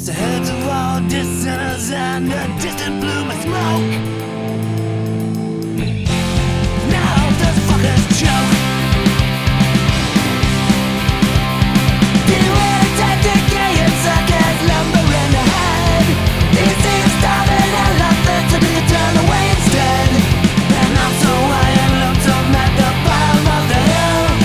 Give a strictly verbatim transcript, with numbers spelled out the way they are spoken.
It's the heads of all dissenters and a distant plume of smoke. Now this fucker's joke.